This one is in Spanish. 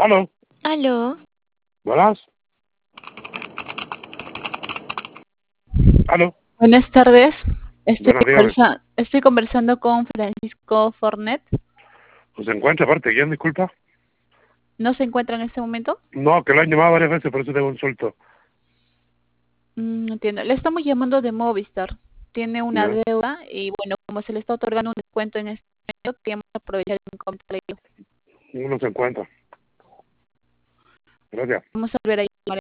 Aló, Aló, buenas. Aló, Buenas tardes. buenas, dígame. Estoy conversando con Francisco Fornet. ¿Pues se encuentra aparte quién, disculpa? ¿No se encuentra en este momento? No, que lo han llamado varias veces, por eso tengo un suelto. No entiendo. Le estamos llamando de Movistar. Tiene una Ya, deuda y bueno, como se le está otorgando un descuento en este momento, queremos aprovechar el comentario. uno se encuentra. Gracias. Vamos a volver a llamar